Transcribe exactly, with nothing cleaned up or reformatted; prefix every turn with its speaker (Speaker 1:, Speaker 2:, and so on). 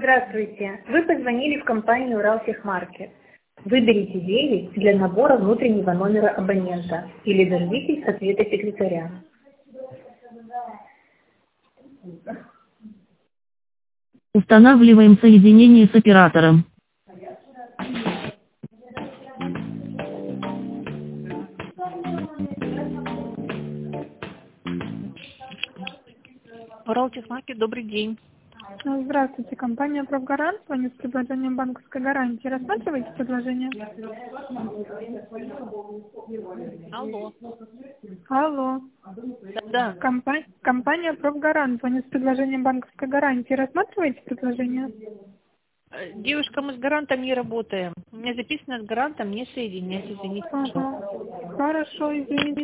Speaker 1: Здравствуйте. Вы позвонили в компанию Уралтехмаркет. Выберите девять для набора внутреннего номера абонента или дождитесь ответа секретаря.
Speaker 2: Устанавливаем соединение с оператором.
Speaker 3: Уралтехмаркет, добрый день.
Speaker 4: Здравствуйте, компания «Профгарант». Звоню с предложением банковской гарантии. Рассматриваете предложение?
Speaker 3: Алло.
Speaker 4: Алло.
Speaker 3: Да,
Speaker 4: Компа- Компания «Профгарант». Звоню с предложением банковской гарантии. Рассматриваете предложение?
Speaker 3: э, девушка, мы с гарантом не работаем. У меня записано с гарантом не соединять, извините.
Speaker 4: Ага. Хорошо, извините.